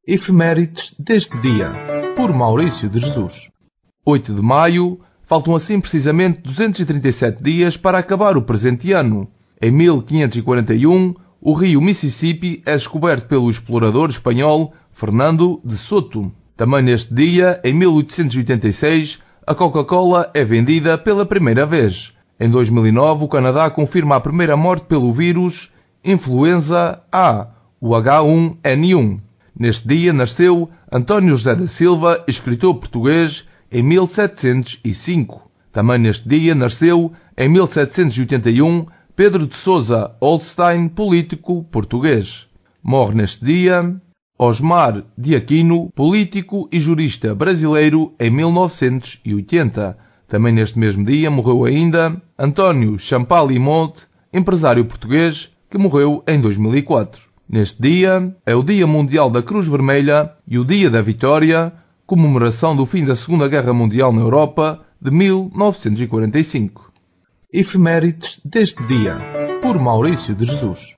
Efemérides deste dia, por Maurício de Jesus. 8 de maio, faltam assim precisamente 237 dias para acabar o presente ano. Em 1541, o rio Mississippi é descoberto pelo explorador espanhol Fernando de Soto. Também neste dia, em 1886, a Coca-Cola é vendida pela primeira vez. Em 2009, o Canadá confirma a primeira morte pelo vírus influenza A, o H1N1. Neste dia nasceu António José da Silva, escritor português, em 1705. Também neste dia nasceu, em 1781, Pedro de Sousa Holstein, político português. Morre neste dia Osmar de Aquino, político e jurista brasileiro, em 1980. Também neste mesmo dia morreu ainda António Champalimont, empresário português, que morreu em 2004. Neste dia é o Dia Mundial da Cruz Vermelha e o Dia da Vitória, comemoração do fim da Segunda Guerra Mundial na Europa de 1945. Efemérides deste dia, por Maurício de Jesus.